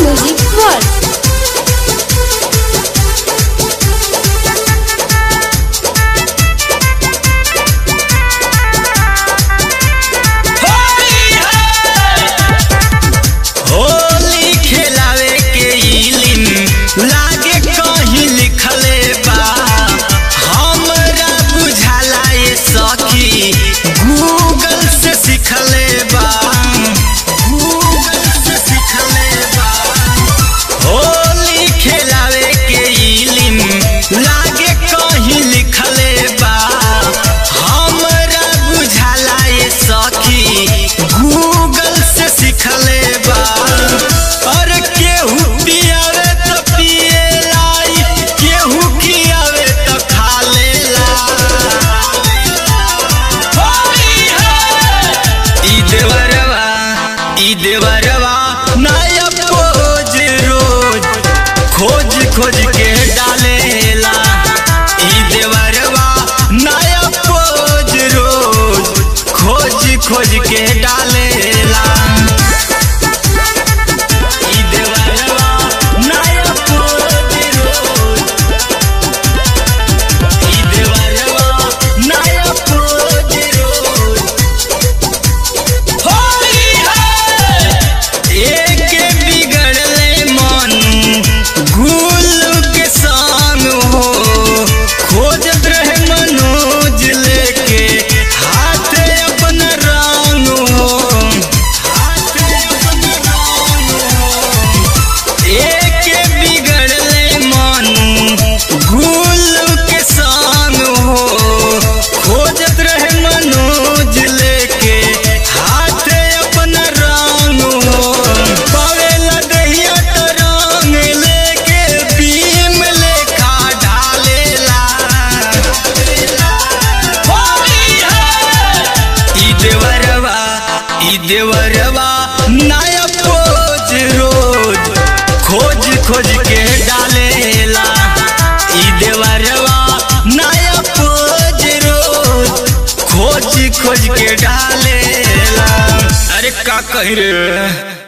Music World। लागे कहीं लिखले बा हमरा बुझाला ये सखी गूगल से सिखले बा होली खेलावे के इलिम लागे कहीं लिखले बा हमरा बुझाला ये सखी गूगल से सिखले बा। और केहू पियावे तो पिएलाई, केहू खियावे तो खा लेला। ई देवरवा नया पोज रोज खोज खोज के डालेला। ई देवरवा नया पोज रोज खोज खोज के डालेला। देवरवा नया पोज रोज खोज खोज के डालेला। ई देवरवा नया पोज रोज खोज खोज के डालेला। अरे का कही रे।